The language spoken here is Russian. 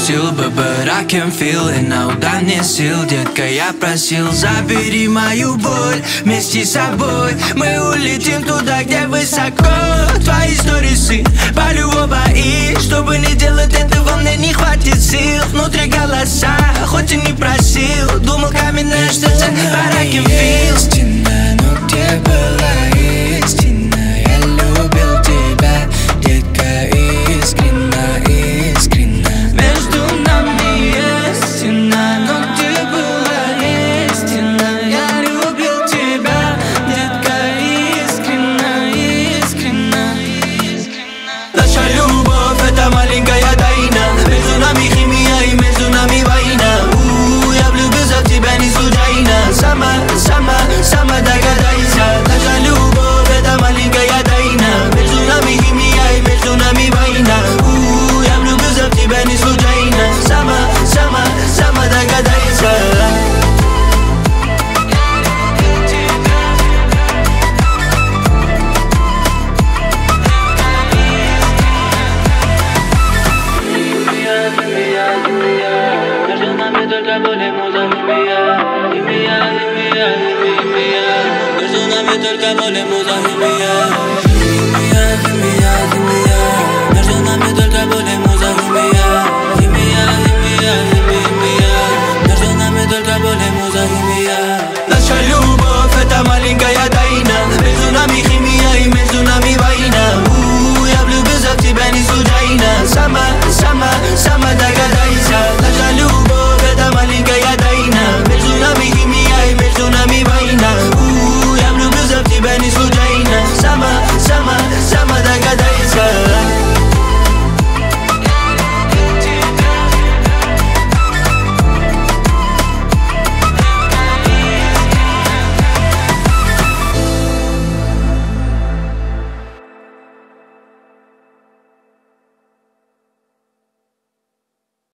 просил бы, but I can feel it now. Дай мне сил, детка, я просил. Забери мою боль вместе с собой. Мы улетим туда, где высоко. Твои сторисы по-любому боишь. Чтобы не делать этого, мне не хватит сил. Внутри голоса, хоть и не просил. Думал, каменное сердце, but I can feel. Истина, но где была истина? Я любил тебя, детка, искренно, искренно. Между нами есть стена, но где была истина? Я любил тебя, детка, искренно, искренно. Наша любовь — это маленькая тайна. Между нами химия и между нами война. Я влюбился в тебя не случайно. Сама догадайся. Наша любовь — это маленькая тайна. Между нами химия и между нами война. Я влюбился в тебя не случайно. Сама догадайся. Между нами только боль и муза, химия. Между нами только боль и муза, химия.